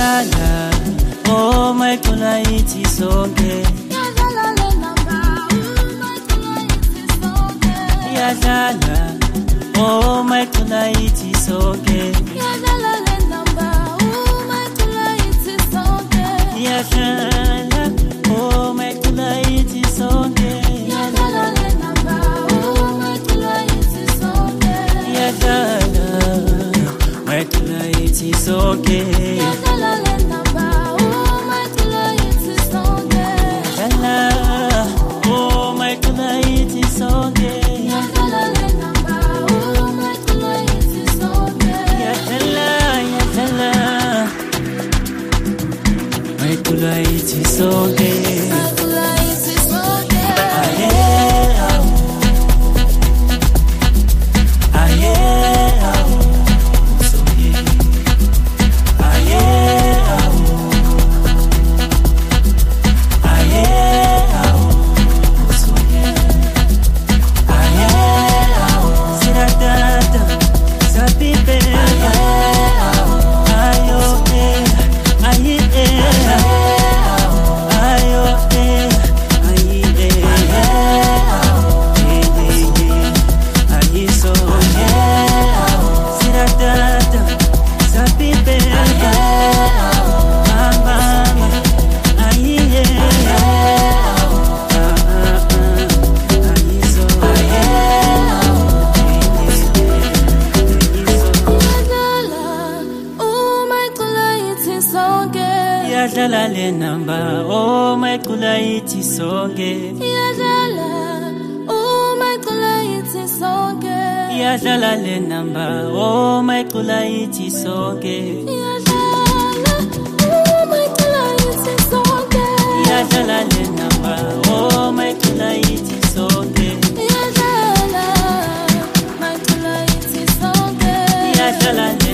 Yadlala, oh my kula iti sonke. Yadlala le namba, oh my kula iti sonke. Yadlala, oh my kula iti sonke. Yadlala le namba, oh my kula iti sonke. Yadlala, oh my kula iti sonke. Yadlala le namba, oh my kula iti sonke. Yadlala, my kula iti sonke. Yadlala le namba, oh my kula iti sonke. Yadlala, oh my kula iti sonke. Yadlala le namba, oh my kula iti sonke. Yadlala, yadlala, my kula iti sonke. My kula iti sonke. Yadlala le namba, oh my kula iti sonke. Yadlala, oh my kula iti sonke. Yadlala le namba, oh my kula iti sonke. Yadlala, oh my kula iti sonke. Yadlala le namba, oh my kula iti sonke. Yadlala, my kula iti sonke. Yadlala.